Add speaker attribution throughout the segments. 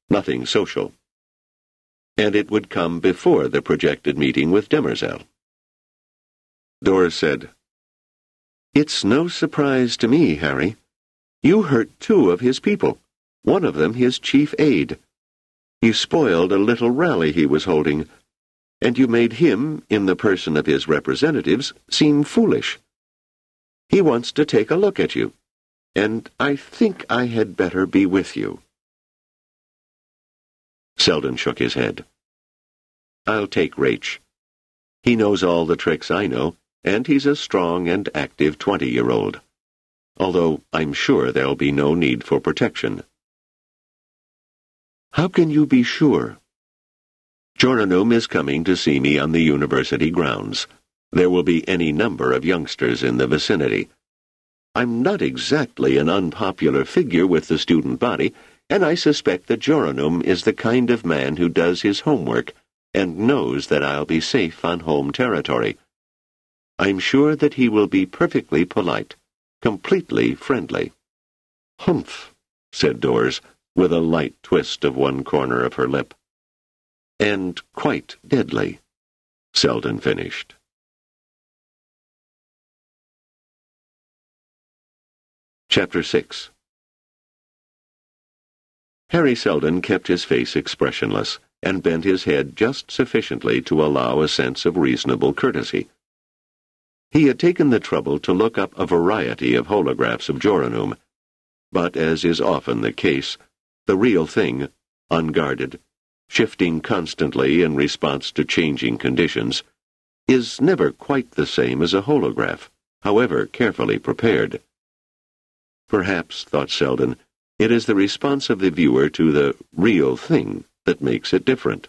Speaker 1: nothing social. And it would come before the projected meeting with Demerzel. Doris said, "It's no surprise to me, Harry. You hurt 2 of his people, one of them his chief aide. You spoiled a little rally he was holding, and you made him, in the person of his representatives, seem foolish. He wants to take a look at you, and I think I had better be with you." Selden shook his head. "I'll take Raich. He knows all the tricks I know, and he's a strong and active 20-year-old. Although I'm sure there'll be no need for protection." "How can you be sure?" "Joranum is coming to see me on the university grounds. There will be any number of youngsters in the vicinity. I'm not exactly an unpopular figure with the student body, and I suspect that Joranum is the kind of man who does his homework and knows that I'll be safe on home territory. I'm sure that he will be perfectly polite, completely friendly." "Humph," said Doris, with a light twist of one corner of her lip. "And quite deadly," Selden finished. Chapter 6. Harry Selden kept his face expressionless, and bent his head just sufficiently to allow a sense of reasonable courtesy. He had taken the trouble to look up a variety of holographs of Joranum, but, as is often the case, the real thing, unguarded, shifting constantly in response to changing conditions, is never quite the same as a holograph, however carefully prepared. Perhaps, thought Selden, it is the response of the viewer to the real thing that makes it different.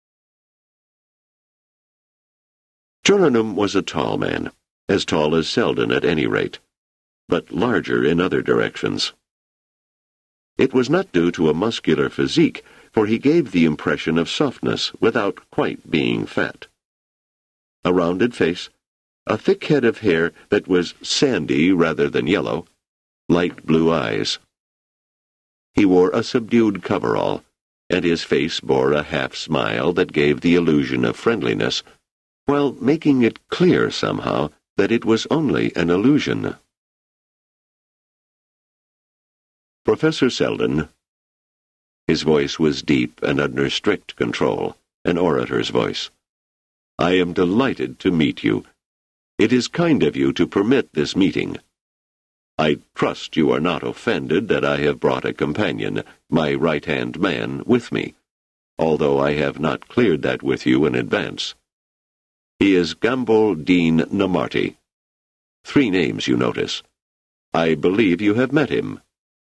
Speaker 1: Joranum was a tall man, as tall as Selden at any rate, but larger in other directions. It was not due to a muscular physique, for he gave the impression of softness without quite being fat. A rounded face, a thick head of hair that was sandy rather than yellow, light blue eyes. He wore a subdued coverall, and his face bore a half-smile that gave the illusion of friendliness, while making it clear somehow that it was only an illusion. "Professor Selden." His voice was deep and under strict control, an orator's voice. "I am delighted to meet you. It is kind of you to permit this meeting. I trust you are not offended that I have brought a companion, my right-hand man, with me, although I have not cleared that with you in advance. He is Gambol Dean Namarty. 3 names, you notice. I believe you have met him."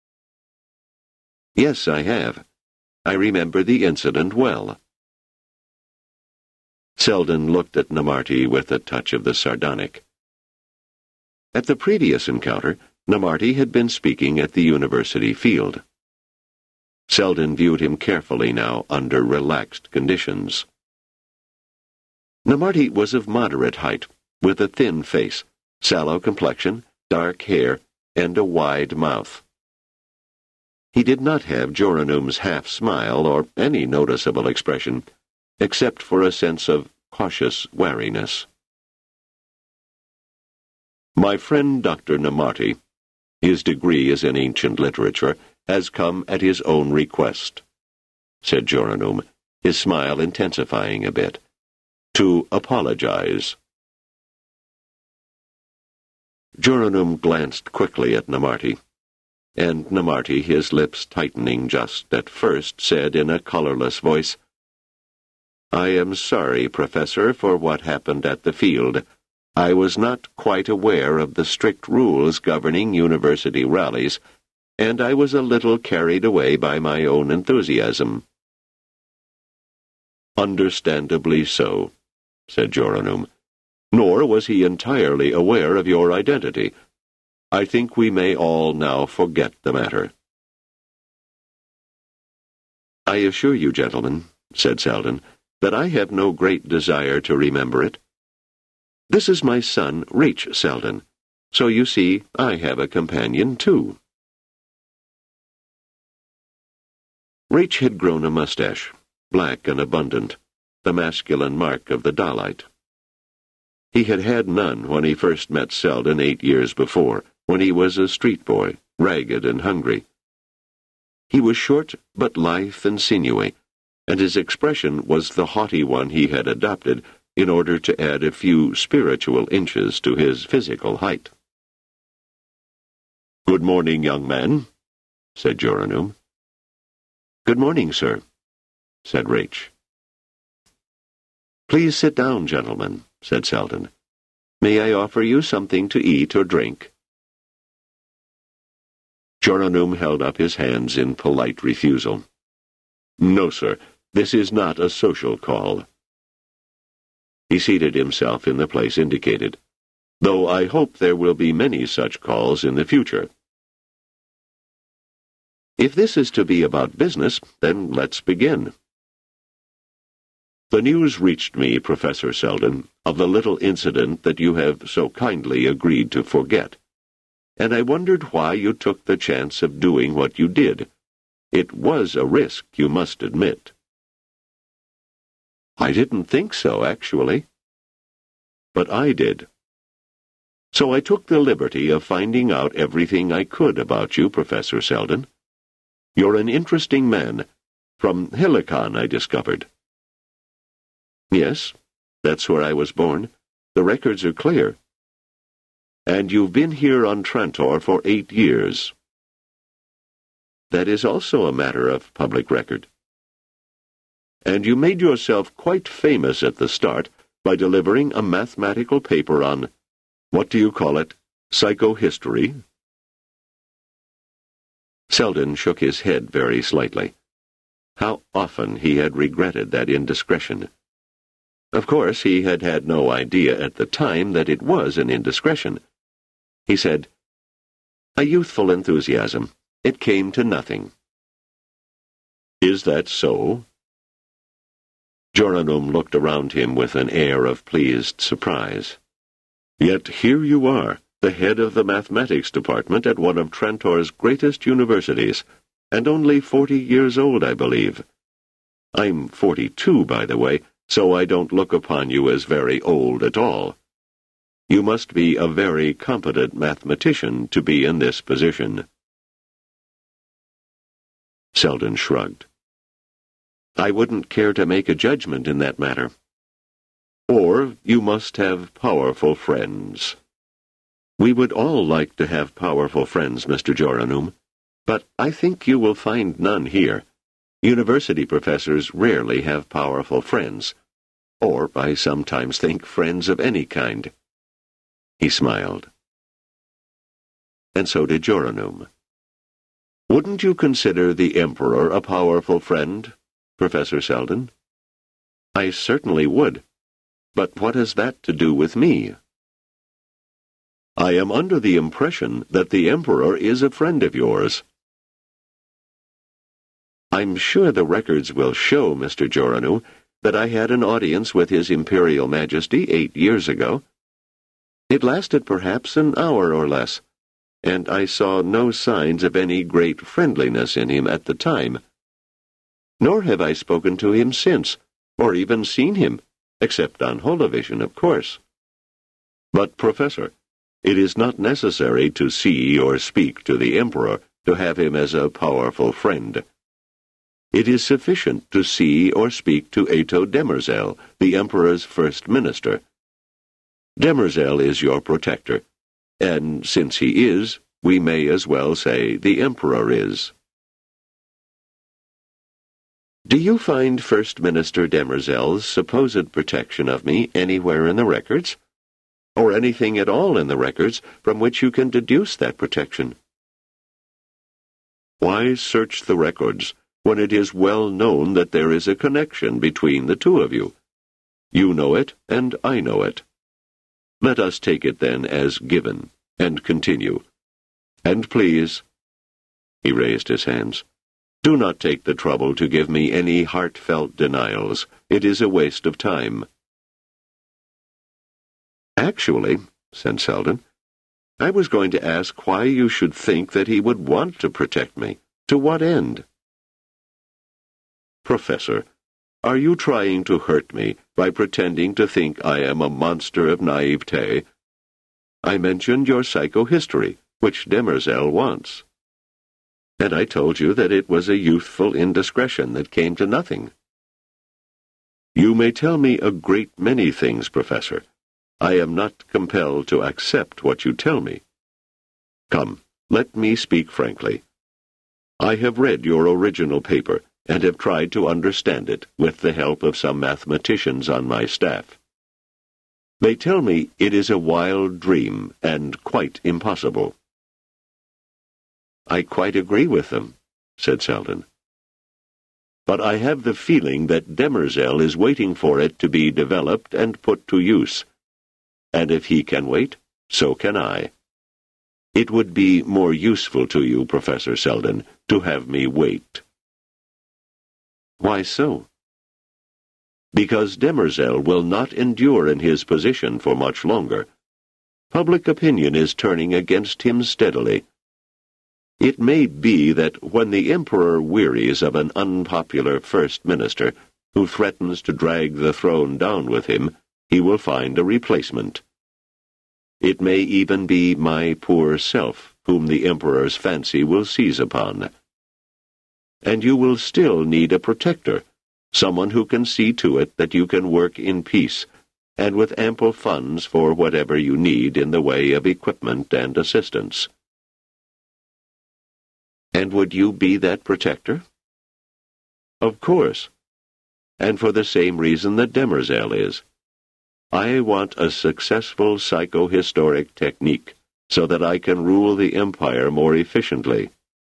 Speaker 1: "Yes, I have. I remember the incident well." Selden looked at Namarty with a touch of the sardonic. At the previous encounter, Namarty had been speaking at the university field. Selden viewed him carefully now under relaxed conditions. Namarty was of moderate height, with a thin face, sallow complexion, dark hair, and a wide mouth. He did not have Joranum's half-smile or any noticeable expression, except for a sense of cautious wariness. "My friend Dr. Namarty, his degree is in ancient literature, has come at his own request," said Joranum, his smile intensifying a bit, "to apologize." Joranum glanced quickly at Namarty, and Namarty, his lips tightening just at first, said in a colorless voice, "I am sorry, Professor, for what happened at the field. I was not quite aware of the strict rules governing university rallies, and I was a little carried away by my own enthusiasm." "Understandably so," said Joranum. "Nor was he entirely aware of your identity. I think we may all now forget the matter." "I assure you, gentlemen," said Selden, "that I have no great desire to remember it. This is my son, Raich Selden, so you see I have a companion too." Raich had grown a mustache, black and abundant, the masculine mark of the Dalite. He had had none when he first met Selden 8 years before, when he was a street boy, ragged and hungry. He was short but lithe and sinewy, and his expression was the haughty one he had adopted in order to add a few spiritual inches to his physical height. "Good morning, young man," said Joranume. "Good morning, sir," said Raich. "Please sit down, gentlemen," said Selden. "May I offer you something to eat or drink?" Joranume held up his hands in polite refusal. "No, sir, this is not a social call." He seated himself in the place indicated, "though I hope there will be many such calls in the future." "If this is to be about business, then let's begin." "The news reached me, Professor Selden, of the little incident that you have so kindly agreed to forget, and I wondered why you took the chance of doing what you did. It was a risk, you must admit." "I didn't think so, actually." "But I did. So I took the liberty of finding out everything I could about you, Professor Selden. You're an interesting man. From Helicon, I discovered." "Yes, that's where I was born. The records are clear." "And you've been here on Trantor for 8 years." "That is also a matter of public record." "And you made yourself quite famous at the start by delivering a mathematical paper on, what do you call it, psychohistory?" Selden shook his head very slightly. How often he had regretted that indiscretion. Of course, he had had no idea at the time that it was an indiscretion. He said, "A youthful enthusiasm. It came to nothing." "Is that so?" Joranume looked around him with an air of pleased surprise. "Yet here you are, the head of the mathematics department at one of Trantor's greatest universities, and only 40 years old, I believe. I'm 42, by the way, so I don't look upon you as very old at all. You must be a very competent mathematician to be in this position." Selden shrugged. "I wouldn't care to make a judgment in that matter." "Or you must have powerful friends." "We would all like to have powerful friends, Mr. Joranume, but I think you will find none here. University professors rarely have powerful friends, or, I sometimes think, friends of any kind." He smiled. And so did Joranume. "Wouldn't you consider the Emperor a powerful friend, Professor Selden?" "I certainly would. But what has that to do with me?" "I am under the impression that the Emperor is a friend of yours." "I'm sure the records will show, Mr. Joranume, that I had an audience with His Imperial Majesty 8 years ago. It lasted perhaps an hour or less, and I saw no signs of any great friendliness in him at the time. Nor have I spoken to him since, or even seen him, except on holovision, of course." "But, Professor, it is not necessary to see or speak to the Emperor to have him as a powerful friend. It is sufficient to see or speak to Ato Demerzel, the Emperor's first minister. Demerzel is your protector, and since he is, we may as well say the Emperor is." "Do you find First Minister Demerzel's supposed protection of me anywhere in the records? Or anything at all in the records from which you can deduce that protection?" "Why search the records when it is well known that there is a connection between the two of you? You know it, and I know it. Let us take it then as given, and continue. And please," he raised his hands, "do not take the trouble to give me any heartfelt denials. It is a waste of time." "Actually," said Selden, "I was going to ask why you should think that he would want to protect me. To what end?" Professor, are you trying to hurt me by pretending to think I am a monster of naivete? I mentioned your psychohistory, which Demerzel wants. And I told you that it was a youthful indiscretion that came to nothing. You may tell me a great many things, Professor. I am not compelled to accept what you tell me. Come, let me speak frankly. I have read your original paper and have tried to understand it with the help of some mathematicians on my staff. They tell me it is a wild dream and quite impossible. I quite agree with them, said Selden. But I have the feeling that Demerzel is waiting for it to be developed and put to use. And if he can wait, so can I. It would be more useful to you, Professor Selden, to have me wait. Why so? Because Demerzel will not endure in his position for much longer. Public opinion is turning against him steadily. It may be that when the Emperor wearies of an unpopular First Minister who threatens to drag the throne down with him, he will find a replacement. It may even be my poor self whom the Emperor's fancy will seize upon. And you will still need a protector, someone who can see to it that you can work in peace, and with ample funds for whatever you need in the way of equipment and assistance. And would you be that protector? Of course, and for the same reason that Demerzel is. I want a successful psychohistoric technique so that I can rule the Empire more efficiently.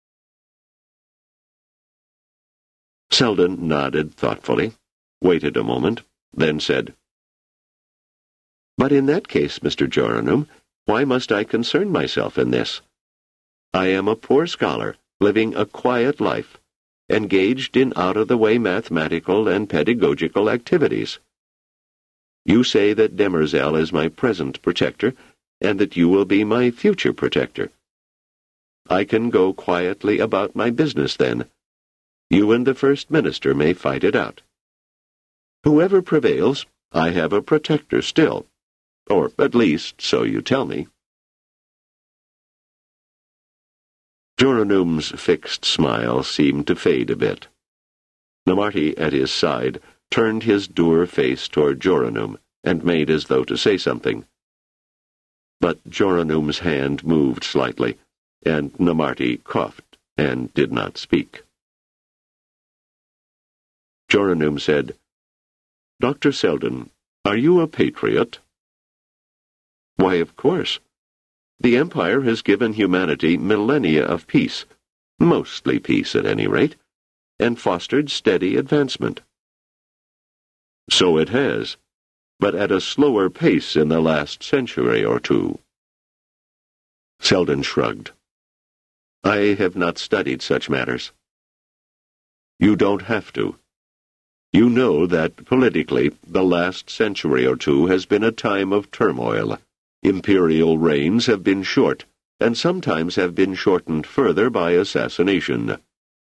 Speaker 1: Selden nodded thoughtfully, waited a moment, then said, But in that case, Mr. Joranem, why must I concern myself in this? I am a poor scholar, living a quiet life, engaged in out-of-the-way mathematical and pedagogical activities. You say that Demerzel is my present protector, and that you will be my future protector. I can go quietly about my business then. You and the First Minister may fight it out. Whoever prevails, I have a protector still, or at least so you tell me. Joranem's fixed smile seemed to fade a bit. Namarti, at his side, turned his dour face toward Joranem and made as though to say something. But Joranem's hand moved slightly, and Namarti coughed and did not speak. Joranem said, Dr. Selden, are you a patriot? Why, of course. The Empire has given humanity millennia of peace, mostly peace at any rate, and fostered steady advancement. So it has, but at a slower pace in the last century or two. Selden shrugged. I have not studied such matters. You don't have to. You know that, politically, the last century or two has been a time of turmoil. Imperial reigns have been short, and sometimes have been shortened further by assassination.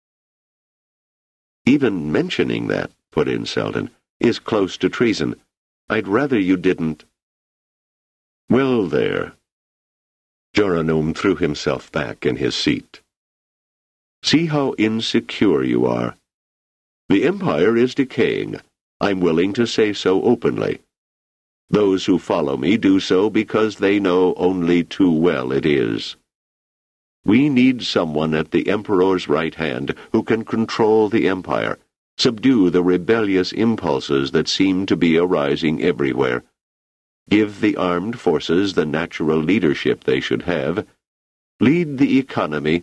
Speaker 1: Even mentioning that, put in Selden, is close to treason. I'd rather you didn't. Well, there. Joranem threw himself back in his seat. See how insecure you are. The Empire is decaying. I'm willing to say so openly. Those who follow me do so because they know only too well it is. We need someone at the Emperor's right hand who can control the Empire, subdue the rebellious impulses that seem to be arising everywhere, give the armed forces the natural leadership they should have, lead the economy.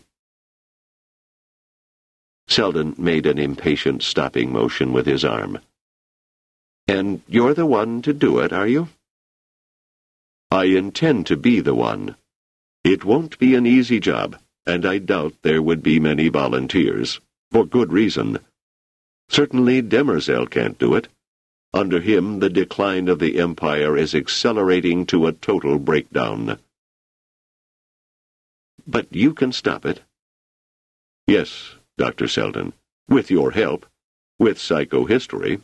Speaker 1: Selden made an impatient stopping motion with his arm. And you're the one to do it, are you? I intend to be the one. It won't be an easy job, and I doubt there would be many volunteers, for good reason. Certainly Demerzel can't do it. Under him, the decline of the Empire is accelerating to a total breakdown. But you can stop it. Yes, Dr. Selden, with your help. with psychohistory.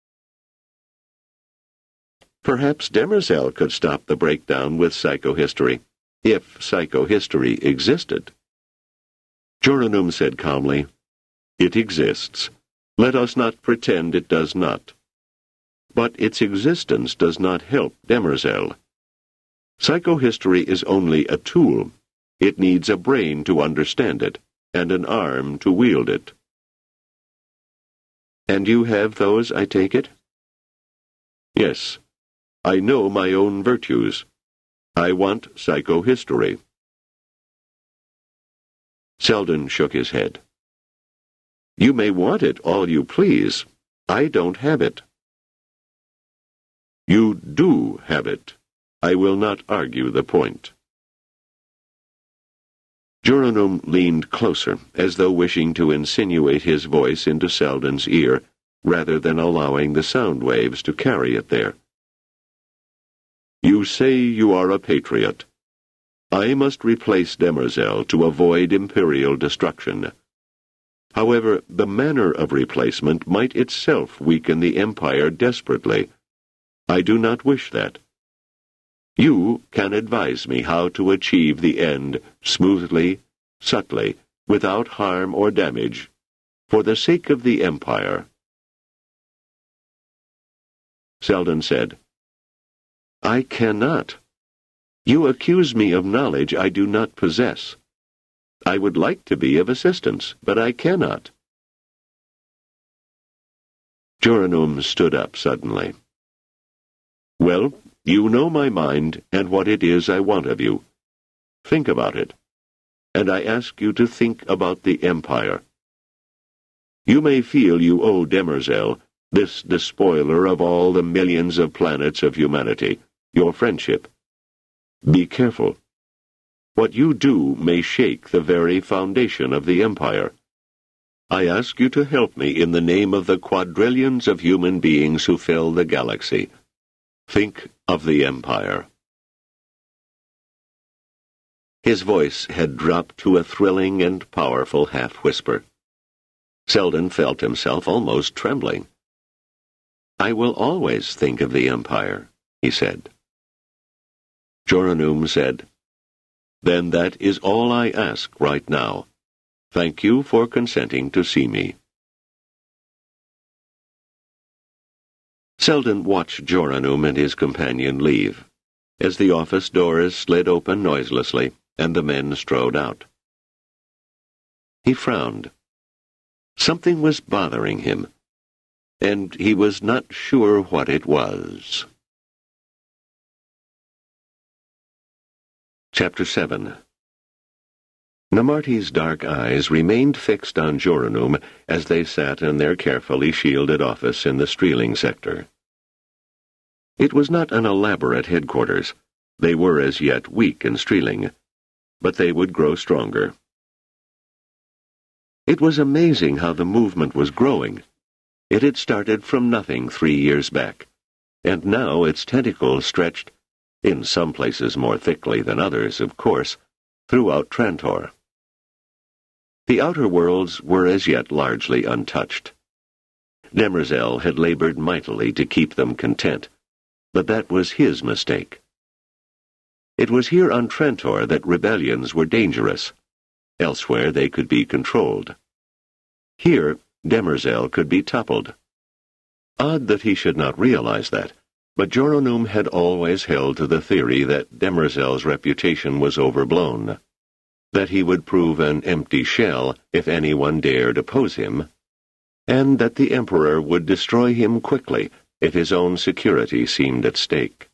Speaker 1: Perhaps Demerzel could stop the breakdown with psychohistory, if psychohistory existed. Joranom said calmly, "It exists. Let us not pretend it does not. But its existence does not help Demerzel. Psychohistory is only a tool. It needs a brain to understand it, and an arm to wield it." "And you have those, I take it?" "Yes. I know my own virtues. I want psychohistory." Selden shook his head. "You may want it all you please. I don't have it." "You do have it. I will not argue the point." Joranom leaned closer, as though wishing to insinuate his voice into Selden's ear, rather than allowing the sound waves to carry it there. "You say you are a patriot. I must replace Demerzel to avoid imperial destruction. However, the manner of replacement might itself weaken the Empire desperately. I do not wish that. You can advise me how to achieve the end smoothly, subtly, without harm or damage, for the sake of the Empire." Selden said, "I cannot. You accuse me of knowledge I do not possess. I would like to be of assistance, but I cannot." Joranom stood up suddenly. "Well, you know my mind and what it is I want of you. Think about it. And I ask you to think about the Empire. You may feel you owe Demerzel, this despoiler of all the millions of planets of humanity, your friendship. Be careful. What you do may shake the very foundation of the Empire. I ask you to help me in the name of the quadrillions of human beings who fill the galaxy. Think of the Empire." His voice had dropped to a thrilling and powerful half-whisper. Selden felt himself almost trembling. "I will always think of the Empire," he said. Joranom said, "Then that is all I ask right now. Thank you for consenting to see me." Selden watched Joranom and his companion leave, as the office doors slid open noiselessly and the men strode out. He frowned. Something was bothering him, and he was not sure what it was. Chapter 7. Namarti's dark eyes remained fixed on Joranom as they sat in their carefully shielded office in the Streeling sector. It was not an elaborate headquarters. They were as yet weak in Streeling, but they would grow stronger. It was amazing how the movement was growing. It had started from nothing 3 years back, and now its tentacles stretched, in some places more thickly than others, of course, throughout Trantor. The outer worlds were as yet largely untouched. Demerzel had labored mightily to keep them content, but that was his mistake. It was here on Trantor that rebellions were dangerous. Elsewhere they could be controlled. Here, Demerzel could be toppled. Odd that he should not realize that, but Joranom had always held to the theory that Demerzel's reputation was overblown, that he would prove an empty shell if anyone dared oppose him, and that the Emperor would destroy him quickly if his own security seemed at stake.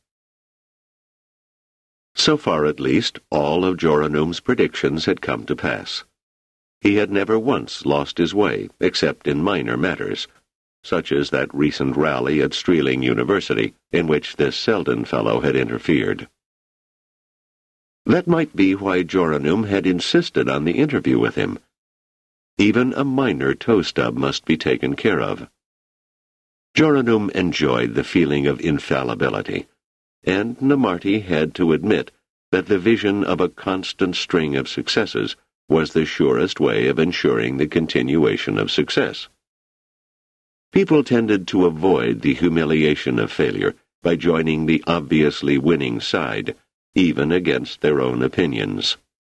Speaker 1: So far, at least, all of Joranom's predictions had come to pass. He had never once lost his way, except in minor matters, such as that recent rally at Streeling University, in which this Selden fellow had interfered. That might be why Joranom had insisted on the interview with him. Even a minor toe stub must be taken care of. Joranom enjoyed the feeling of infallibility, and Namarti had to admit that the vision of a constant string of successes was the surest way of ensuring the continuation of success. People tended to avoid the humiliation of failure by joining the obviously winning side, even against their own opinions.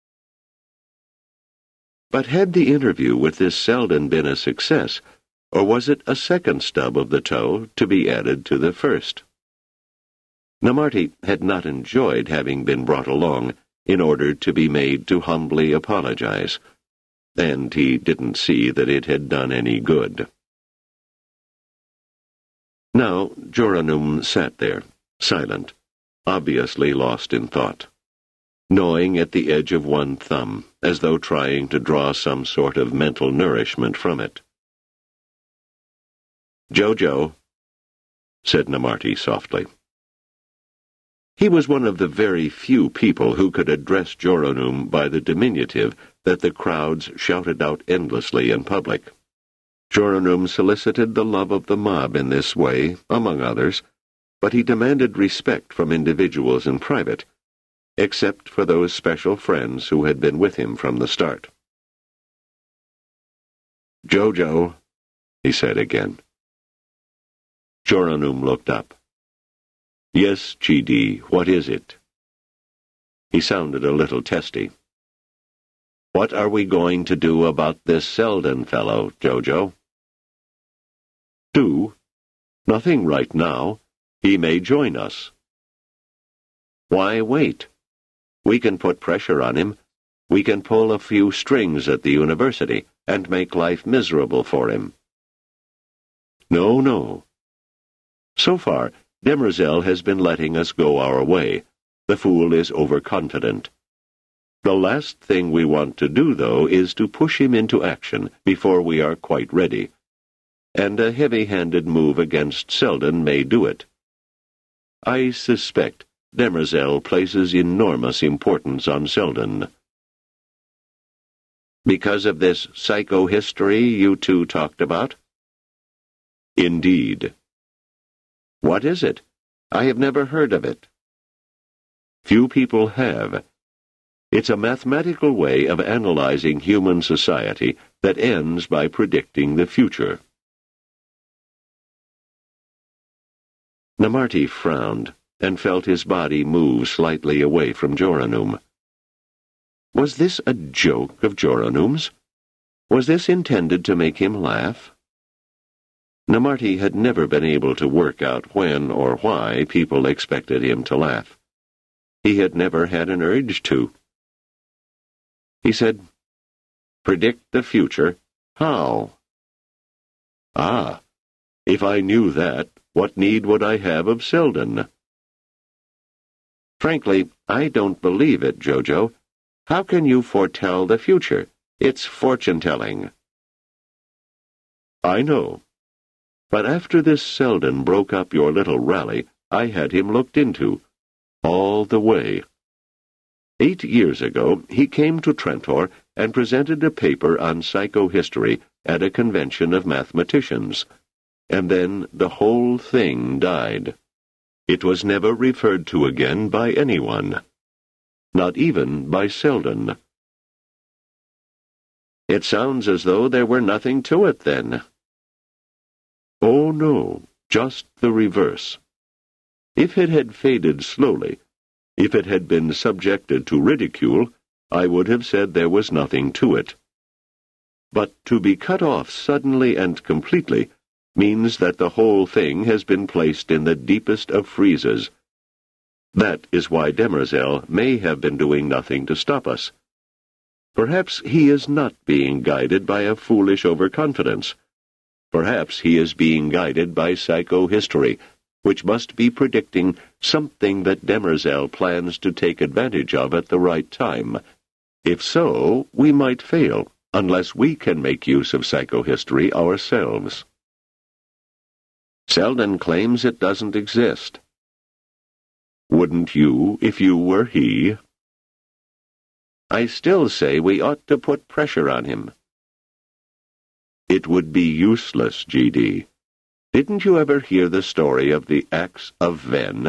Speaker 1: But had the interview with this Selden been a success, or was it a second stub of the toe to be added to the first? Namarti had not enjoyed having been brought along in order to be made to humbly apologize, and he didn't see that it had done any good. Now Joranum sat there, silent, obviously lost in thought, gnawing at the edge of one thumb, as though trying to draw some sort of mental nourishment from it. "Jojo," said Namarti softly. He was one of the very few people who could address Joranum by the diminutive that the crowds shouted out endlessly in public. Joranum solicited the love of the mob in this way, among others, but he demanded respect from individuals in private, except for those special friends who had been with him from the start. "Jojo," he said again. Joranum looked up. "Yes, G.D., what is it?" He sounded a little testy. "What are we going to do about this Selden fellow, Jojo?" "Do? Nothing right now. He may join us." "Why wait? We can put pressure on him. We can pull a few strings at the university and make life miserable for him." No. So far, Demerzel has been letting us go our way. The fool is overconfident. The last thing we want to do, though, is to push him into action before we are quite ready. And a heavy-handed move against Selden may do it. I suspect Demerzel places enormous importance on Selden. Because of this psychohistory you two talked about? Indeed. What is it? I have never heard of it. Few people have. It's a mathematical way of analyzing human society that ends by predicting the future. Namarti frowned and felt his body move slightly away from Joranum. Was this a joke of Joranum's? Was this intended to make him laugh? Namarti had never been able to work out when or why people expected him to laugh. He had never had an urge to. He said, "Predict the future? How?" "Ah, if I knew that, what need would I have of Selden?" "Frankly, I don't believe it, Jojo. How can you foretell the future? It's fortune-telling." "I know. But after this Selden broke up your little rally, I had him looked into. All the way. 8 years ago, he came to Trantor and presented a paper on psychohistory at a convention of mathematicians. And then the whole thing died. It was never referred to again by anyone. Not even by Selden." "It sounds as though there were nothing to it, then." "Oh, no, just the reverse. If it had faded slowly, if it had been subjected to ridicule, I would have said there was nothing to it. But to be cut off suddenly and completely means that the whole thing has been placed in the deepest of freezes. That is why Demerzel may have been doing nothing to stop us. Perhaps he is not being guided by a foolish overconfidence. Perhaps he is being guided by psychohistory, which must be predicting something that Demerzel plans to take advantage of at the right time. If so, we might fail, unless we can make use of psychohistory ourselves." "Selden claims it doesn't exist." "Wouldn't you, if you were he?" "I still say we ought to put pressure on him." "It would be useless, G.D. Didn't you ever hear the story of the Axe of Ven?"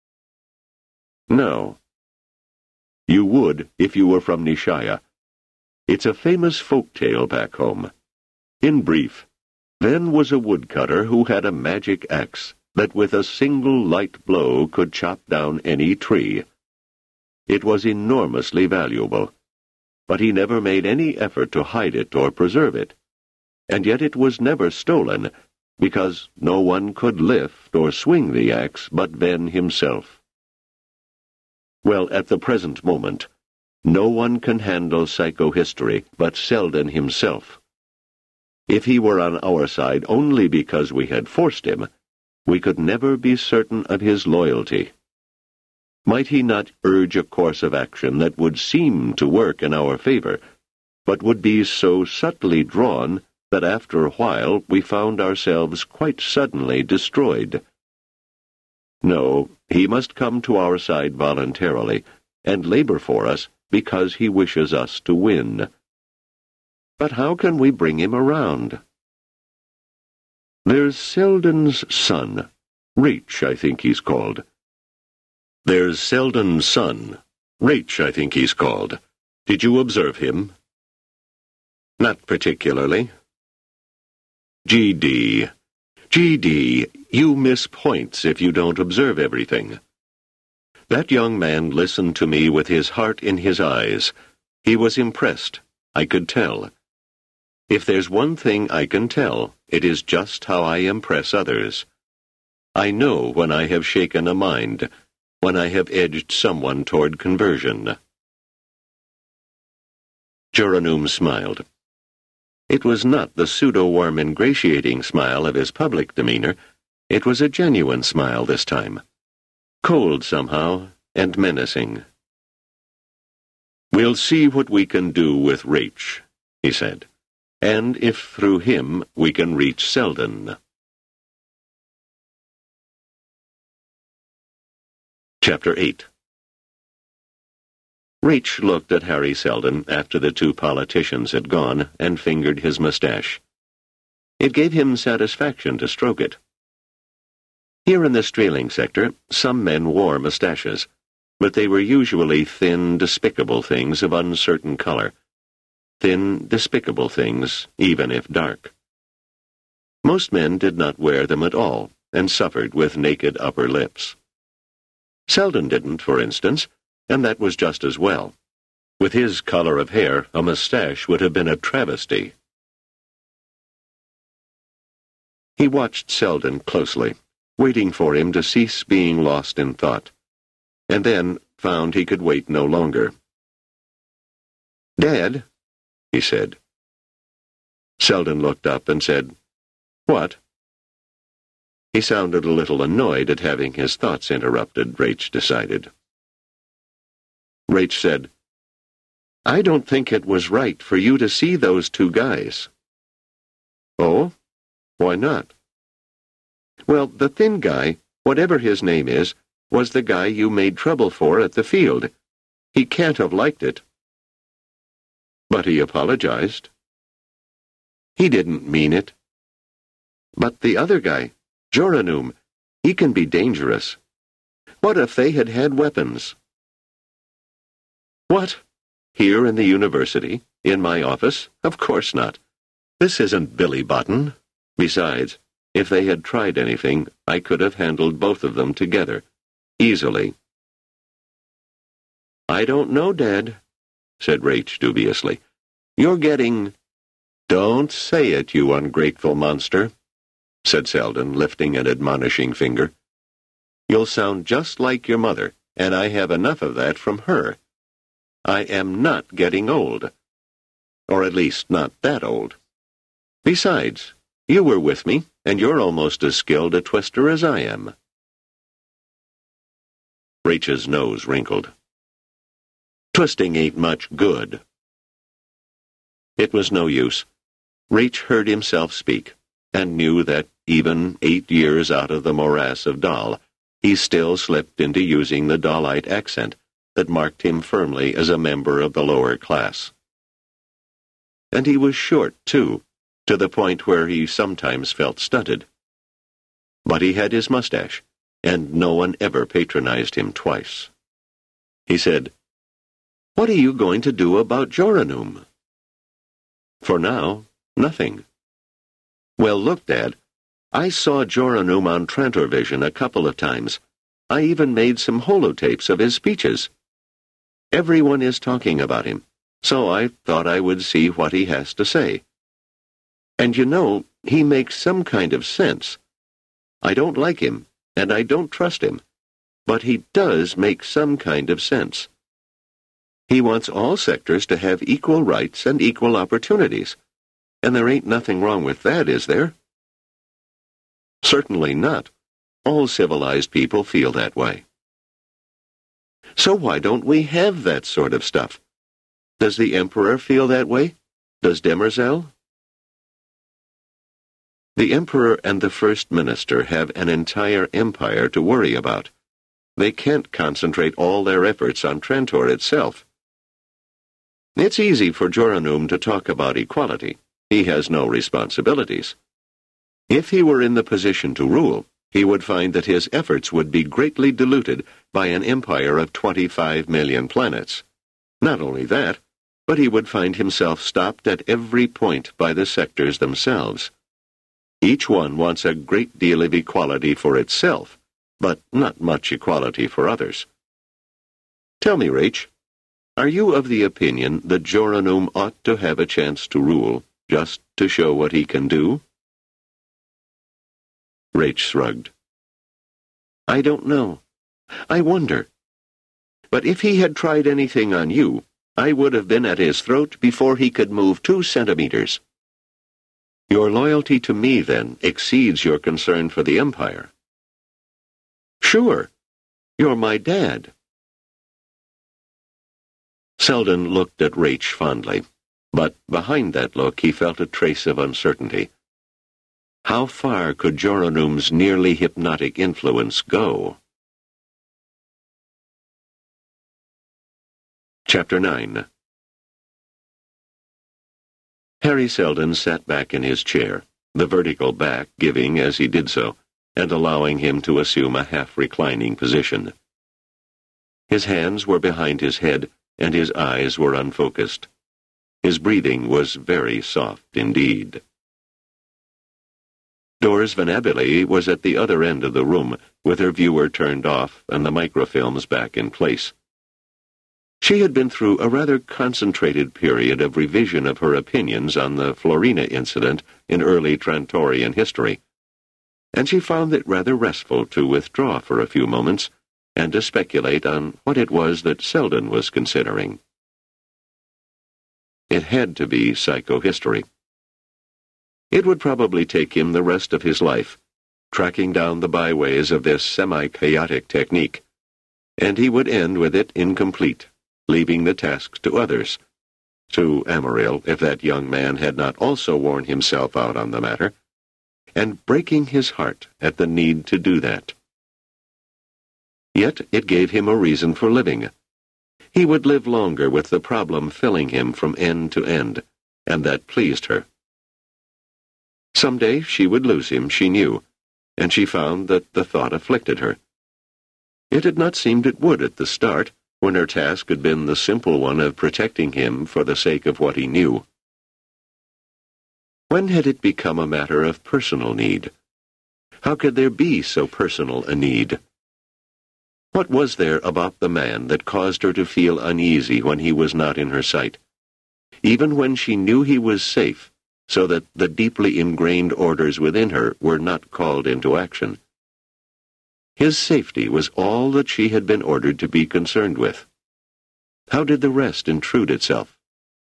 Speaker 1: "No." "You would if you were from Nishaya. It's a famous folk tale back home. In brief, Then was a woodcutter who had a magic axe that with a single light blow could chop down any tree. It was enormously valuable, but he never made any effort to hide it or preserve it, and yet it was never stolen, because no one could lift or swing the axe but Venn himself. Well, at the present moment, no one can handle psychohistory but Selden himself. If he were on our side only because we had forced him, we could never be certain of his loyalty. Might he not urge a course of action that would seem to work in our favor, but would be so subtly drawn that after a while we found ourselves quite suddenly destroyed? No, he must come to our side voluntarily, and labor for us because he wishes us to win. But how can we bring him around? There's Selden's son. Raich, I think he's called. There's Selden's son. Raich, I think he's called. Did you observe him? Not particularly. G.D., you miss points if you don't observe everything. That young man listened to me with his heart in his eyes. He was impressed, I could tell. If there's one thing I can tell, it is just how I impress others. I know when I have shaken a mind, when I have edged someone toward conversion. Joranume smiled. It was not the pseudo-warm ingratiating smile of his public demeanor. It was a genuine smile this time. Cold somehow, and menacing. "We'll see what we can do with Raich," he said, "and if through him we can reach Selden." Chapter 8. Raich looked at Harry Selden after the two politicians had gone and fingered his mustache. It gave him satisfaction to stroke it. Here in the Streeling sector, some men wore mustaches, but they were usually thin, despicable things of uncertain color. Thin, despicable things, even if dark. Most men did not wear them at all, and suffered with naked upper lips. Selden didn't, for instance, and that was just as well. With his color of hair, a mustache would have been a travesty. He watched Selden closely, waiting for him to cease being lost in thought, and then found he could wait no longer. "Dad," he said. Selden looked up and said, "What?" He sounded a little annoyed at having his thoughts interrupted, Raich decided. Raich said, "I don't think it was right for you to see those two guys." "Oh? Why not?" "Well, the thin guy, whatever his name is, was the guy you made trouble for at the field. He can't have liked it." "But he apologized." "He didn't mean it." "But the other guy, Joranume, he can be dangerous. What if they had had weapons?" "What? Here in the university? In my office? Of course not. This isn't Billy Button. Besides, if they had tried anything, I could have handled both of them together. Easily." "I don't know, Dad," said Raich dubiously. "You're getting—" "Don't say it, you ungrateful monster," said Selden, lifting an admonishing finger. "You'll sound just like your mother, and I have enough of that from her. I am not getting old. Or at least not that old. Besides, you were with me, and you're almost as skilled a twister as I am." Raich's nose wrinkled. "Twisting ain't much good." It was no use. Raich heard himself speak, and knew that, even 8 years out of the morass of Dal, he still slipped into using the Dalite accent that marked him firmly as a member of the lower class. And he was short, too, to the point where he sometimes felt stunted. But he had his mustache, and no one ever patronized him twice. He said, "What are you going to do about Joranume?" "For now, nothing." Well, look, Dad. I saw Joranum on Trantorvision a couple of times. I even made some holotapes of his speeches. Everyone is talking about him, so I thought I would see what he has to say. And you know, he makes some kind of sense. I don't like him, and I don't trust him, but he does make some kind of sense. He wants all sectors to have equal rights and equal opportunities, and there ain't nothing wrong with that, is there? Certainly not. All civilized people feel that way. So why don't we have that sort of stuff? Does the Emperor feel that way? Does Demerzel? The Emperor and the First Minister have an entire empire to worry about. They can't concentrate all their efforts on Trantor itself. It's easy for Joranum to talk about equality. He has no responsibilities. If he were in the position to rule, he would find that his efforts would be greatly diluted by an empire of 25 million planets. Not only that, but he would find himself stopped at every point by the sectors themselves. Each one wants a great deal of equality for itself, but not much equality for others. Tell me, Rach, are you of the opinion that Joranum ought to have a chance to rule, just to show what he can do? Rach shrugged. I don't know. I wonder. But if he had tried anything on you, I would have been at his throat before he could move 2 centimeters. Your loyalty to me, then, exceeds your concern for the Empire. Sure. You're my dad. Selden looked at Rach fondly, but behind that look he felt a trace of uncertainty. How far could Joranum's nearly hypnotic influence go? Chapter 9. Harry Selden sat back in his chair, the vertical back giving as he did so, and allowing him to assume a half-reclining position. His hands were behind his head, and his eyes were unfocused. His breathing was very soft indeed. Doris Venabile was at the other end of the room, with her viewer turned off and the microfilms back in place. She had been through a rather concentrated period of revision of her opinions on the Florina incident in early Trantorian history, and she found it rather restful to withdraw for a few moments and to speculate on what it was that Selden was considering. It had to be psychohistory. It would probably take him the rest of his life, tracking down the byways of this semi-chaotic technique, and he would end with it incomplete, leaving the tasks to others, to Amaryl, if that young man had not also worn himself out on the matter, and breaking his heart at the need to do that. Yet it gave him a reason for living. He would live longer with the problem filling him from end to end, and that pleased her. Someday she would lose him, she knew, and she found that the thought afflicted her. It had not seemed it would at the start, when her task had been the simple one of protecting him for the sake of what he knew. When had it become a matter of personal need? How could there be so personal a need? What was there about the man that caused her to feel uneasy when he was not in her sight, even when she knew he was safe, so that the deeply ingrained orders within her were not called into action? His safety was all that she had been ordered to be concerned with. How did the rest intrude itself?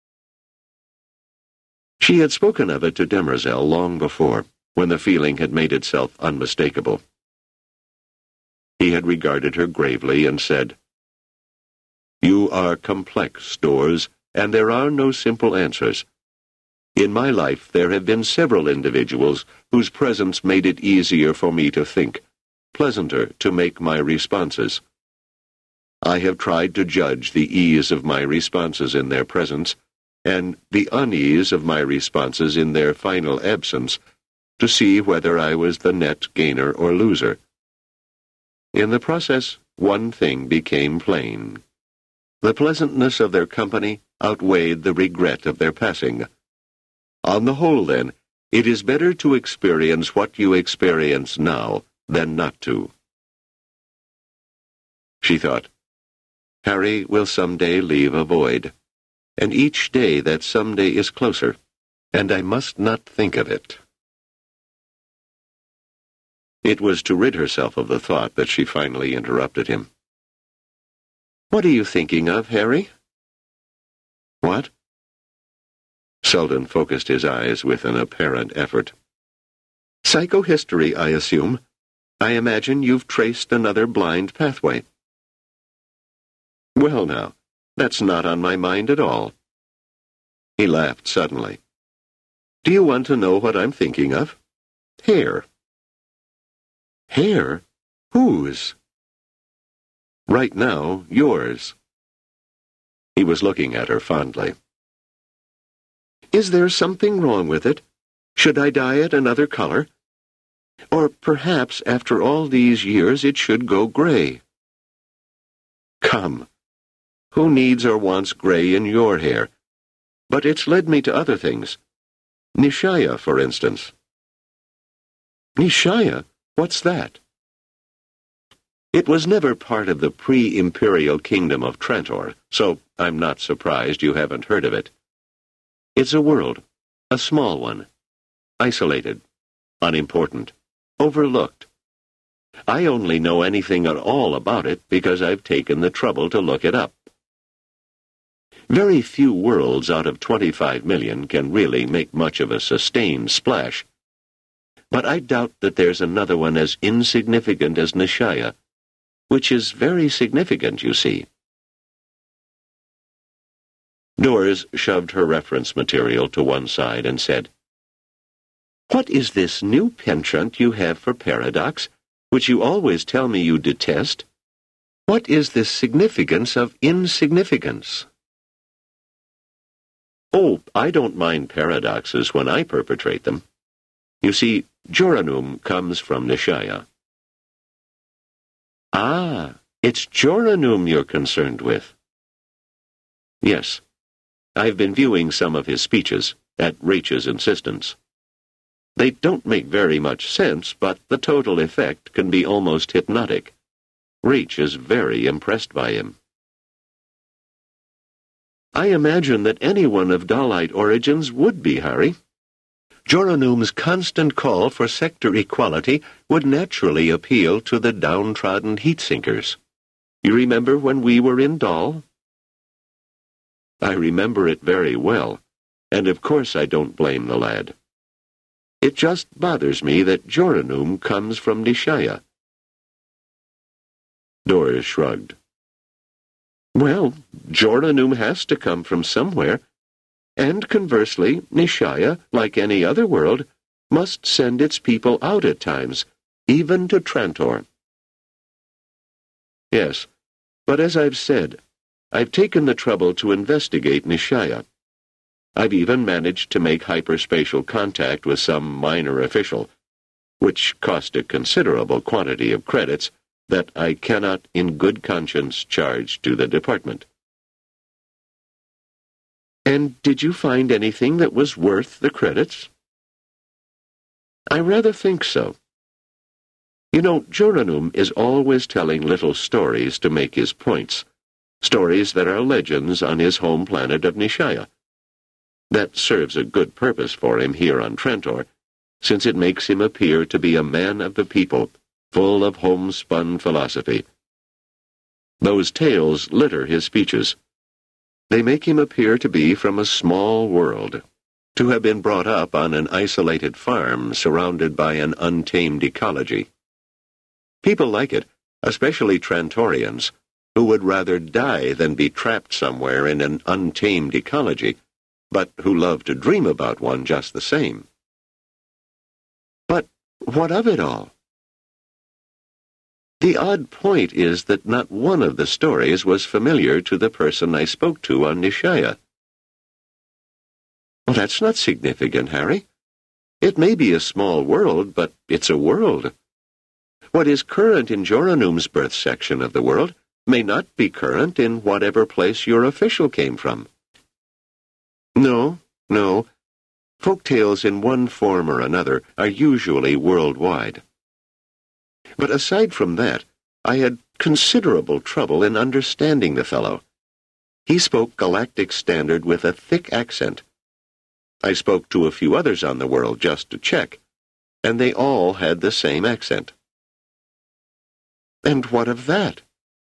Speaker 1: She had spoken of it to Demerzel long before, when the feeling had made itself unmistakable. He had regarded her gravely and said, "You are complex, Doris, and there are no simple answers. In my life there have been several individuals whose presence made it easier for me to think, pleasanter to make my responses. I have tried to judge the ease of my responses in their presence, and the unease of my responses in their final absence, to see whether I was the net gainer or loser. In the process, one thing became plain. The pleasantness of their company outweighed the regret of their passing. On the whole, then, It is better to experience what you experience now than not to. She thought, Harry will someday leave a void, and each day that someday is closer, and I must not think of it. It was to rid herself of the thought that she finally interrupted him. What are you thinking of, Harry? What? Selden focused his eyes with an apparent effort. Psychohistory, I assume. I imagine you've traced another blind pathway. Well now, that's not on my mind at all. He laughed suddenly. Do you want to know what I'm thinking of? Hair. Hair? Whose? Right now, yours. He was looking at her fondly. Is there something wrong with it? Should I dye it another color? Or perhaps, after all these years, it should go gray. Come. Who needs or wants gray in your hair? But it's led me to other things. Nishaya, for instance. Nishaya? What's that? It was never part of the pre-imperial kingdom of Trantor, so I'm not surprised you haven't heard of it. It's a world, a small one, isolated, unimportant, overlooked. I only know anything at all about it because I've taken the trouble to look it up. Very few worlds out of 25 million can really make much of a sustained splash. But I doubt that there's another one as insignificant as Nishaya, which is very significant, you see. Doris shoved her reference material to one side and said, What is this new penchant you have for paradox, which you always tell me you detest? What is this significance of insignificance? Oh, I don't mind paradoxes when I perpetrate them. You see, Joranum comes from Nishaya. Ah, it's Joranum you're concerned with. Yes. I've been viewing some of his speeches, at Rache's insistence. They don't make very much sense, but the total effect can be almost hypnotic. Rache is very impressed by him. I imagine that anyone of Dalite origins would be, Harry. Joranum's constant call for sector equality would naturally appeal to the downtrodden heat-sinkers. You remember when we were in Dal? I remember it very well, and of course I don't blame the lad. It just bothers me that Joranum comes from Nishaya. Doris shrugged. Well, Joranum has to come from somewhere, and conversely, Nishaya, like any other world, must send its people out at times, even to Trantor. Yes, but as I've said, I've taken the trouble to investigate Nishaya. I've even managed to make hyperspatial contact with some minor official, which cost a considerable quantity of credits that I cannot in good conscience charge to the department. And did you find anything that was worth the credits? I rather think so. You know, Joranum is always telling little stories to make his points, stories that are legends on his home planet of Nishaya. That serves a good purpose for him here on Trantor, since it makes him appear to be a man of the people, full of homespun philosophy. Those tales litter his speeches. They make him appear to be from a small world, to have been brought up on an isolated farm surrounded by an untamed ecology. People like it, especially Trantorians, who would rather die than be trapped somewhere in an untamed ecology, but who love to dream about one just the same. But what of it all? The odd point is that not one of the stories was familiar to the person I spoke to on Nishaya. Well, that's not significant, Harry. It may be a small world, but it's a world. What is current in Joranum's birth section of the world may not be current in whatever place your official came from. No. Folk tales in one form or another are usually worldwide. But aside from that, I had considerable trouble in understanding the fellow. He spoke Galactic Standard with a thick accent. I spoke to a few others on the world just to check, and they all had the same accent. And what of that?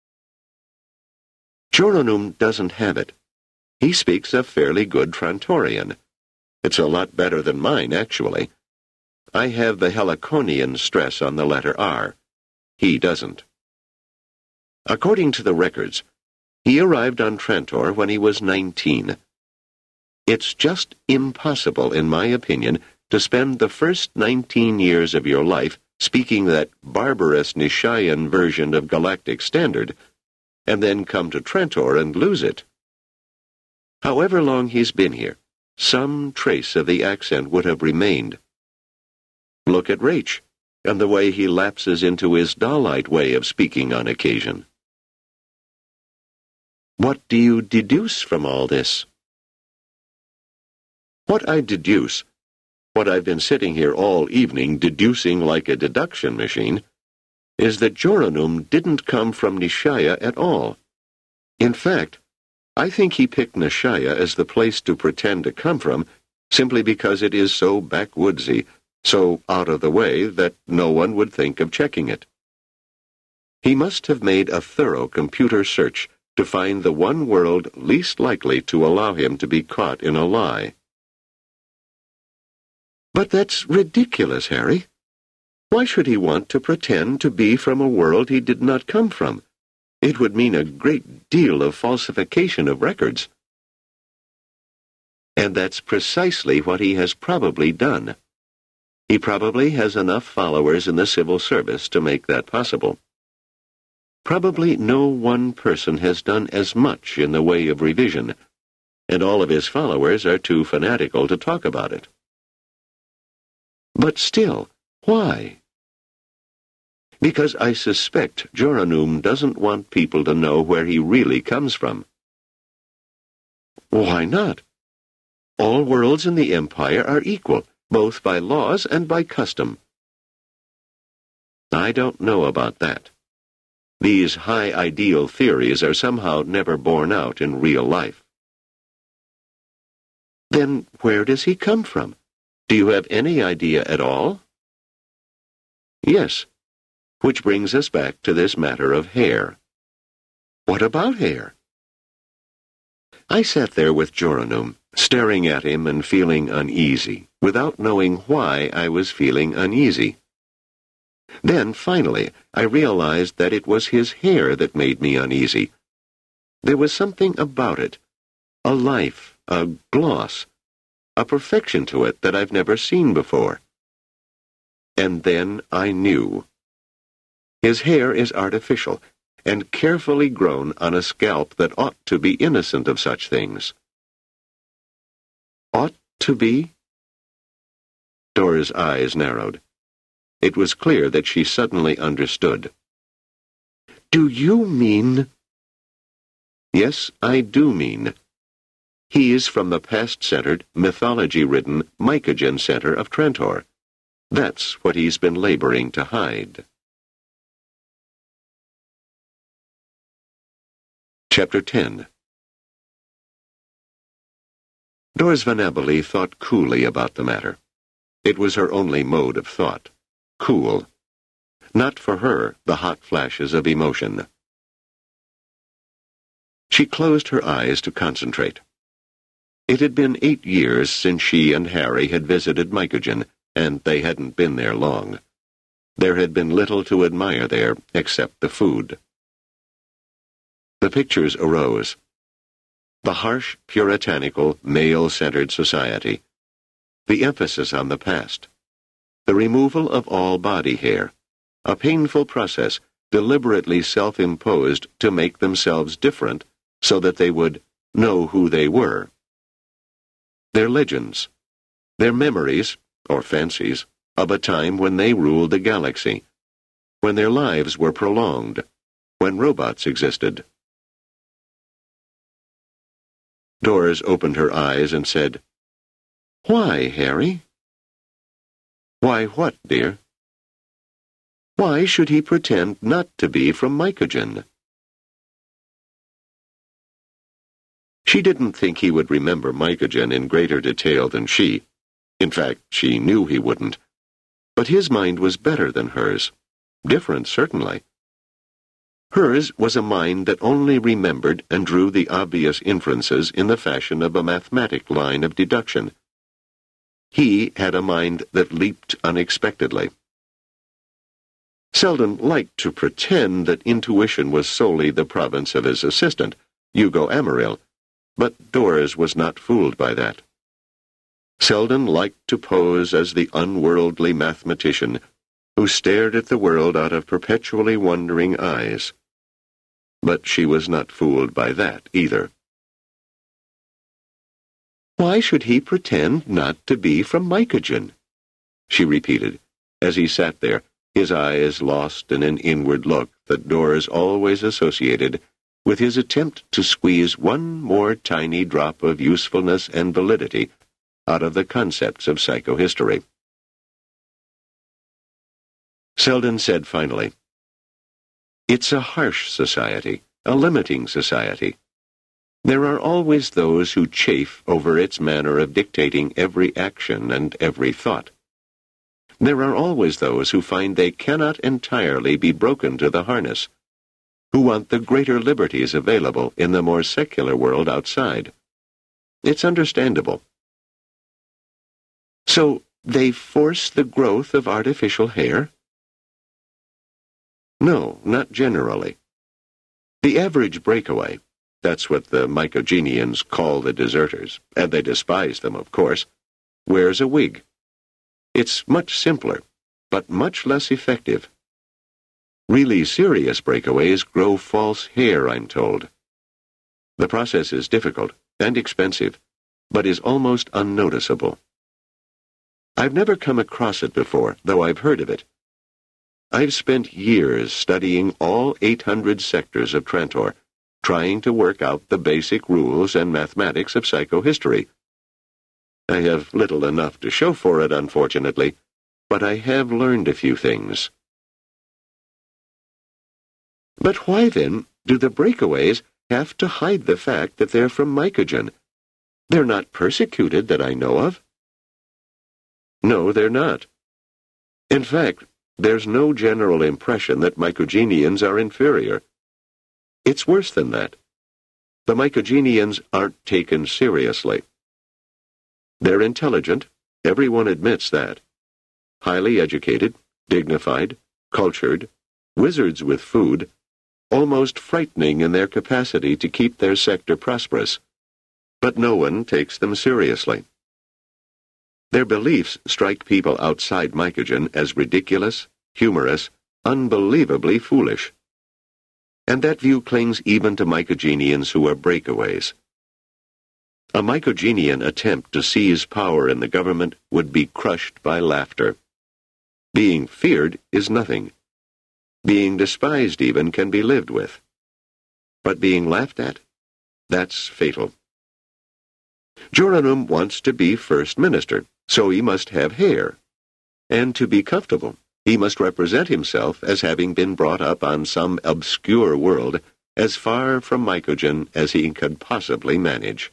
Speaker 1: Joranum doesn't have it. He speaks a fairly good Trantorian. It's a lot better than mine, actually. I have the Heliconian stress on the letter R. He doesn't. According to the records, he arrived on Trantor when he was 19. It's just impossible, in my opinion, to spend the first 19 years of your life speaking that barbarous Nishayan version of Galactic Standard, and then come to Trantor and lose it. However long he's been here, some trace of the accent would have remained. Look at Raich, and the way he lapses into his Dalite way of speaking on occasion. What do you deduce from all this? What I deduce, what I've been sitting here all evening deducing like a deduction machine, is that Joranum didn't come from Nishaya at all. In fact, I think he picked Nishaya as the place to pretend to come from simply because it is so backwoodsy, so out of the way that no one would think of checking it. He must have made a thorough computer search to find the one world least likely to allow him to be caught in a lie. But that's ridiculous, Harry. Why should he want to pretend to be from a world he did not come from? It would mean a great deal of falsification of records. And that's precisely what he has probably done. He probably has enough followers in the civil service to make that possible. Probably no one person has done as much in the way of revision, and all of his followers are too fanatical to talk about it. But still, why? Because I suspect Joranum doesn't want people to know where he really comes from. Why not? All worlds in the Empire are equal, both by laws and by custom. I don't know about that. These high ideal theories are somehow never borne out in real life. Then where does he come from? Do you have any idea at all? Yes. Which brings us back to this matter of hair. What about hair? I sat there with Joranum, staring at him and feeling uneasy, without knowing why I was feeling uneasy. Then, finally, I realized that it was his hair that made me uneasy. There was something about it, a life, a gloss, a perfection to it that I've never seen before. And then I knew. His hair is artificial, and carefully grown on a scalp that ought to be innocent of such things. Ought to be? Dora's eyes narrowed. It was clear that she suddenly understood. Do you mean? Yes, I do mean. He is from the past-centered, mythology-ridden Mycogen Center of Trantor. That's what he's been laboring to hide. Chapter 10. Doris Vanabili thought coolly about the matter. It was her only mode of thought. Cool. Not for her the hot flashes of emotion. She closed her eyes to concentrate. It had been 8 years since she and Harry had visited Mycogen, and they hadn't been there long. There had been little to admire there except the food. The pictures arose. The harsh, puritanical, male-centered society. The emphasis on the past. The removal of all body hair. A painful process deliberately self-imposed to make themselves different so that they would know who they were. Their legends. Their memories, or fancies, of a time when they ruled the galaxy. When their lives were prolonged. When robots existed. Doris opened her eyes and said, Why, Harry? Why what, dear? Why should he pretend not to be from Mycogen? She didn't think he would remember Mycogen in greater detail than she. In fact, she knew he wouldn't. But his mind was better than hers. Different, certainly. Hers was a mind that only remembered and drew the obvious inferences in the fashion of a mathematic line of deduction. He had a mind that leaped unexpectedly. Selden liked to pretend that intuition was solely the province of his assistant, Hugo Amaryl, but Doris was not fooled by that. Selden liked to pose as the unworldly mathematician who stared at the world out of perpetually wondering eyes. But she was not fooled by that either. Why should he pretend not to be from Mycogen? She repeated, as he sat there, his eyes lost in an inward look that Doris always associated with his attempt to squeeze one more tiny drop of usefulness and validity out of the concepts of psychohistory. Selden said finally, "It's a harsh society, a limiting society. There are always those who chafe over its manner of dictating every action and every thought. There are always those who find they cannot entirely be broken to the harness, who want the greater liberties available in the more secular world outside. It's understandable. So they force the growth of artificial hair? No, not generally. The average breakaway, that's what the Mycogenians call the deserters, and they despise them, of course, wears a wig. It's much simpler, but much less effective. Really serious breakaways grow false hair, I'm told. The process is difficult and expensive, but is almost unnoticeable. I've never come across it before, though I've heard of it. I've spent years studying all 800 sectors of Trantor, trying to work out the basic rules and mathematics of psychohistory. I have little enough to show for it, unfortunately, but I have learned a few things. But why, then, do the breakaways have to hide the fact that they're from Mycogen? They're not persecuted that I know of. No, they're not. In fact, there's no general impression that Mycogenians are inferior. It's worse than that. The Mycogenians aren't taken seriously. They're intelligent, everyone admits that. Highly educated, dignified, cultured, wizards with food, almost frightening in their capacity to keep their sector prosperous. But no one takes them seriously. Their beliefs strike people outside Mycogen as ridiculous, humorous, unbelievably foolish. And that view clings even to Mycogenians who are breakaways. A Mycogenian attempt to seize power in the government would be crushed by laughter. Being feared is nothing. Being despised even can be lived with. But being laughed at? That's fatal. Joranum wants to be First Minister, so he must have hair. And to be comfortable, he must represent himself as having been brought up on some obscure world as far from Mycogen as he could possibly manage.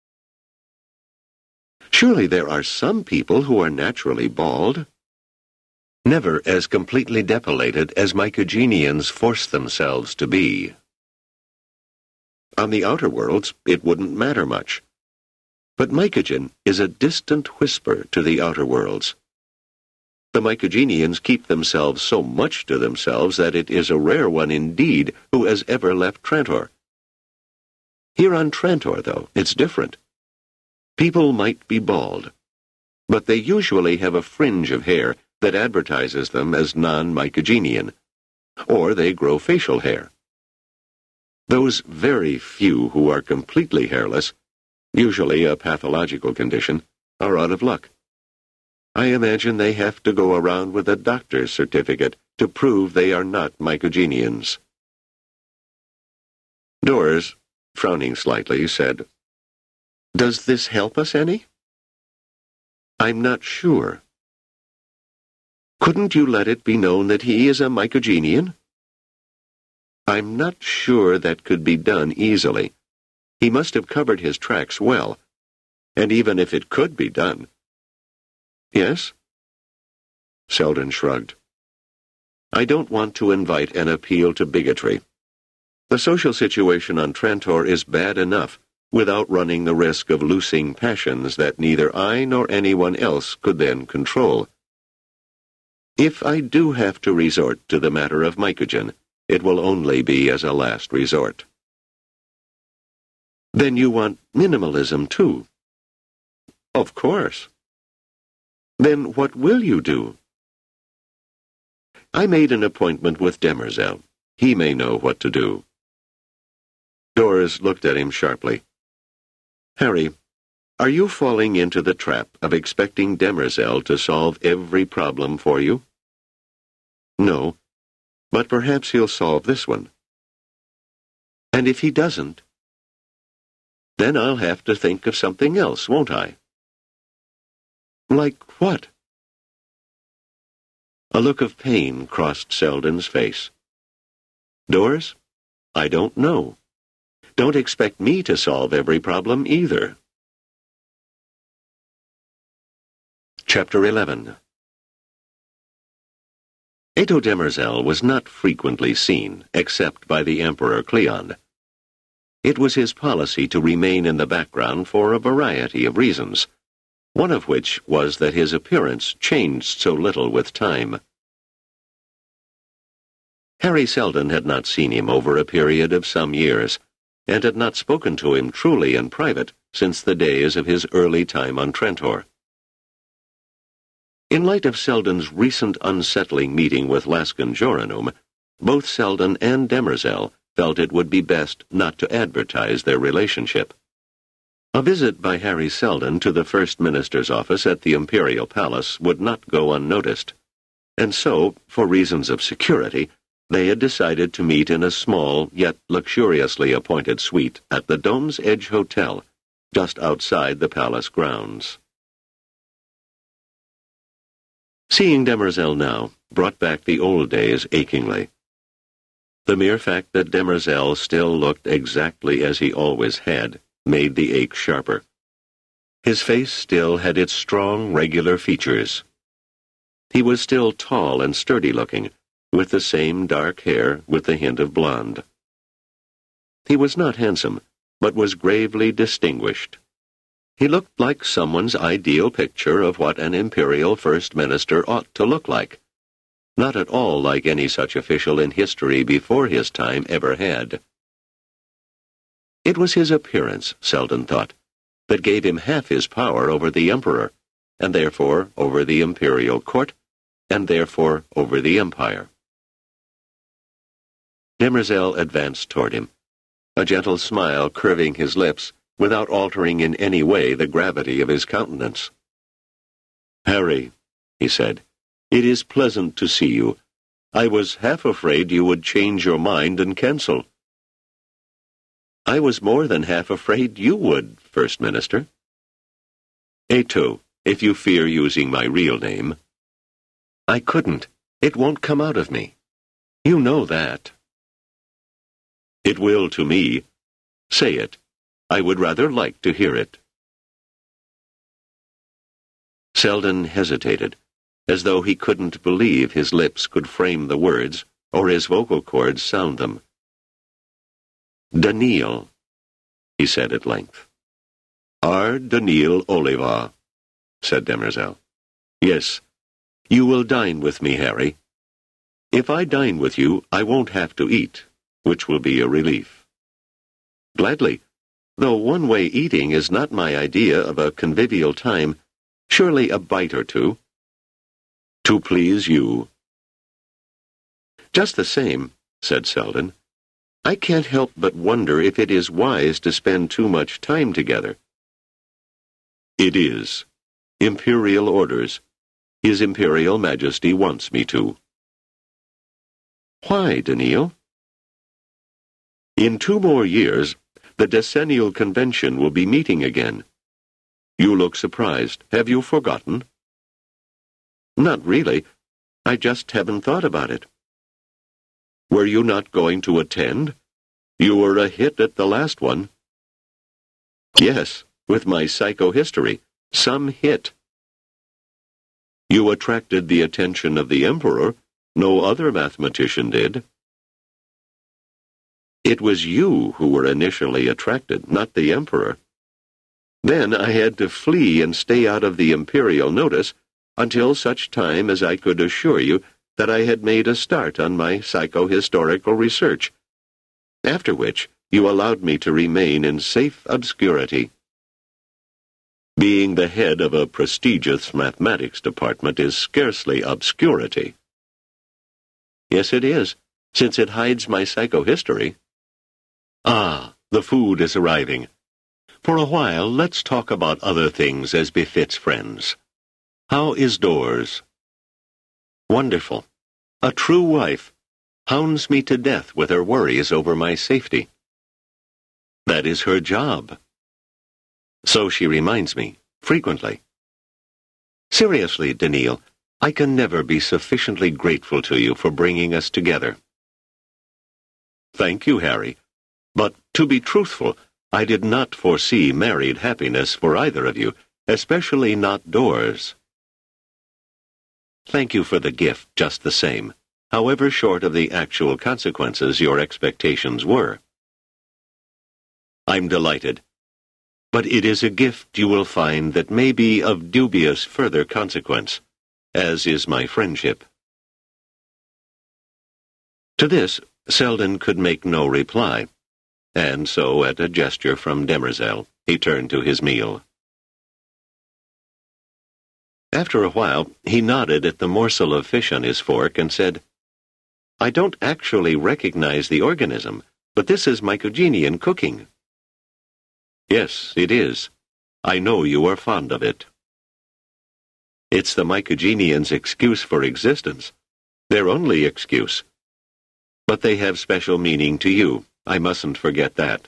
Speaker 1: Surely there are some people who are naturally bald. Never as completely depilated as Mycogenians force themselves to be. On the outer worlds, it wouldn't matter much. But Mycogen is a distant whisper to the outer worlds. The Mycogenians keep themselves so much to themselves that it is a rare one indeed who has ever left Trantor. Here on Trantor, though, it's different. People might be bald, but they usually have a fringe of hair that advertises them as non-Mycogenian, or they grow facial hair. Those very few who are completely hairless, usually a pathological condition, are out of luck. I imagine they have to go around with a doctor's certificate to prove they are not Mycogenians. Doris, frowning slightly, said, "Does this help us any?" I'm not sure. Couldn't you let it be known that he is a Mycogenian? I'm not sure that could be done easily. He must have covered his tracks well, and even if it could be done. Yes? Selden shrugged. I don't want to invite an appeal to bigotry. The social situation on Trantor is bad enough without running the risk of loosing passions that neither I nor anyone else could then control. If I do have to resort to the matter of Mycogen, it will only be as a last resort. Then you want minimalism, too? Of course. Then what will you do? I made an appointment with Demerzel. He may know what to do. Doris looked at him sharply. Harry, are you falling into the trap of expecting Demerzel to solve every problem for you? No, but perhaps he'll solve this one. And if he doesn't, then I'll have to think of something else, won't I? Like what? A look of pain crossed Selden's face. Doris, I don't know. Don't expect me to solve every problem either. Chapter 11. Ato Demerzel was not frequently seen, except by the Emperor Cleon. It was his policy to remain in the background for a variety of reasons, one of which was that his appearance changed so little with time. Harry Selden had not seen him over a period of some years, and had not spoken to him truly in private since the days of his early time on Trantor. In light of Selden's recent unsettling meeting with Laskin Joranum, both Selden and Demerzel felt it would be best not to advertise their relationship. A visit by Harry Selden to the First Minister's office at the Imperial Palace would not go unnoticed, and so, for reasons of security, they had decided to meet in a small, yet luxuriously appointed suite at the Dome's Edge Hotel, just outside the palace grounds. Seeing Demerzel now brought back the old days achingly. The mere fact that Demerzel still looked exactly as he always had made the ache sharper. His face still had its strong, regular features. He was still tall and sturdy-looking, with the same dark hair with the hint of blonde. He was not handsome, but was gravely distinguished. He looked like someone's ideal picture of what an imperial first minister ought to look like, not at all like any such official in history before his time ever had. It was his appearance, Selden thought, that gave him half his power over the emperor, and therefore over the imperial court, and therefore over the empire. Demerzel advanced toward him, a gentle smile curving his lips without altering in any way the gravity of his countenance. "Harry," he said, "it is pleasant to see you. I was half afraid you would change your mind and cancel." "I was more than half afraid you would, First Minister." "Ato, if you fear using my real name." "I couldn't. It won't come out of me. You know that." "It will to me. Say it. I would rather like to hear it." Selden hesitated, as though he couldn't believe his lips could frame the words or his vocal cords sound them. "Daniil," he said at length. "Ar Daniil Oliva," said Demerzel. "Yes, you will dine with me, Harry. If I dine with you, I won't have to eat, which will be a relief." "Gladly. Though one-way eating is not my idea of a convivial time, surely a bite or two." "To please you." "Just the same," said Selden, "I can't help but wonder if it is wise to spend too much time together." "It is. Imperial orders. His Imperial Majesty wants me to." "Why, Daniil?" "In 2 more years, the decennial convention will be meeting again. You look surprised. Have you forgotten? Not really. I just haven't thought about it. Were you not going to attend? You were a hit at the last one. Yes, with my psychohistory. Some hit. You attracted the attention of the Emperor. No other mathematician did. It was you who were initially attracted, not the Emperor. Then I had to flee and stay out of the imperial notice until such time as I could assure you that I had made a start on my psychohistorical research, after which you allowed me to remain in safe obscurity. Being the head of a prestigious mathematics department is scarcely obscurity. Yes, it is, since it hides my psychohistory. Ah, the food is arriving. For a while, let's talk about other things as befits friends. How is Doors? Wonderful. A true wife. Hounds me to death with her worries over my safety. That is her job. So she reminds me, frequently. Seriously, Daniil, I can never be sufficiently grateful to you for bringing us together. Thank you, Harry. But, to be truthful, I did not foresee married happiness for either of you, especially not Doors. Thank you for the gift just the same, however short of the actual consequences your expectations were. I'm delighted. But it is a gift you will find that may be of dubious further consequence, as is my friendship. To this, Selden could make no reply, and so, at a gesture from Demerzel, he turned to his meal. After a while, he nodded at the morsel of fish on his fork and said, I don't actually recognize the organism, but this is mycogenian cooking. Yes, it is. I know you are fond of it. It's the mycogenians' excuse for existence, their only excuse. But they have special meaning to you. I mustn't forget that.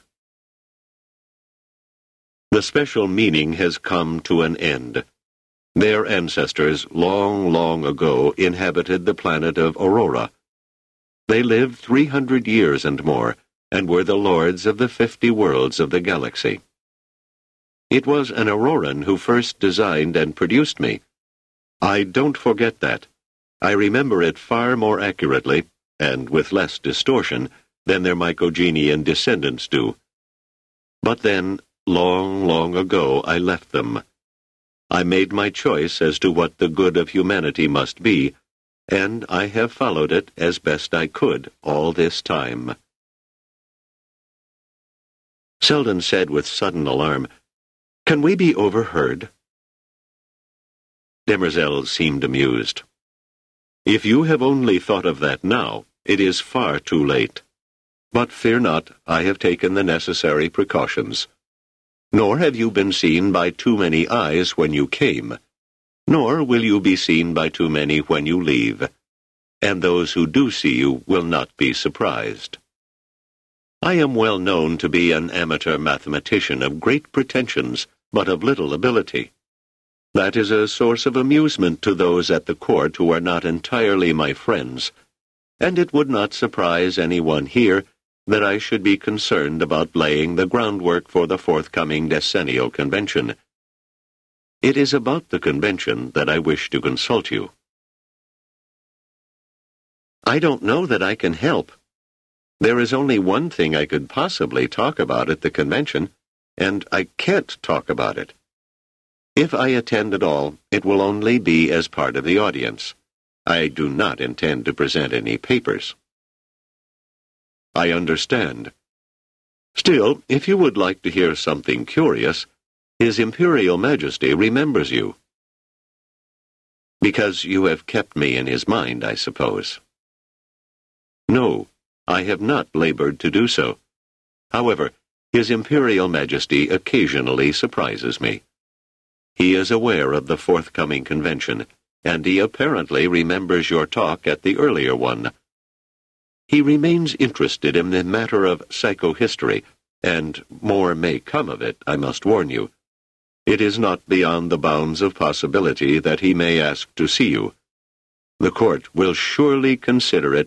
Speaker 1: The special meaning has come to an end. Their ancestors, long, long ago, inhabited the planet of Aurora. They lived 300 years and more, and were the lords of the 50 worlds of the galaxy. It was an Auroran who first designed and produced me. I don't forget that. I remember it far more accurately, and with less distortion, than their mycogenian descendants do. But then, long, long ago, I left them. I made my choice as to what the good of humanity must be, and I have followed it as best I could all this time. Selden said with sudden alarm, Can we be overheard? Demerzel seemed amused. If you have only thought of that now, it is far too late. But fear not, I have taken the necessary precautions. Nor have you been seen by too many eyes when you came, nor will you be seen by too many when you leave, and those who do see you will not be surprised. I am well known to be an amateur mathematician of great pretensions, but of little ability. That is a source of amusement to those at the court who are not entirely my friends, and it would not surprise anyone here that I should be concerned about laying the groundwork for the forthcoming decennial convention. It is about the convention that I wish to consult you. I don't know that I can help. There is only one thing I could possibly talk about at the convention, and I can't talk about it. If I attend at all, it will only be as part of the audience. I do not intend to present any papers. I understand. Still, if you would like to hear something curious, His Imperial Majesty remembers you. Because you have kept me in his mind, I suppose. No, I have not labored to do so. However, His Imperial Majesty occasionally surprises me. He is aware of the forthcoming convention, and he apparently remembers your talk at the earlier one. He remains interested in the matter of psychohistory, and more may come of it, I must warn you. It is not beyond the bounds of possibility that he may ask to see you. The court will surely consider it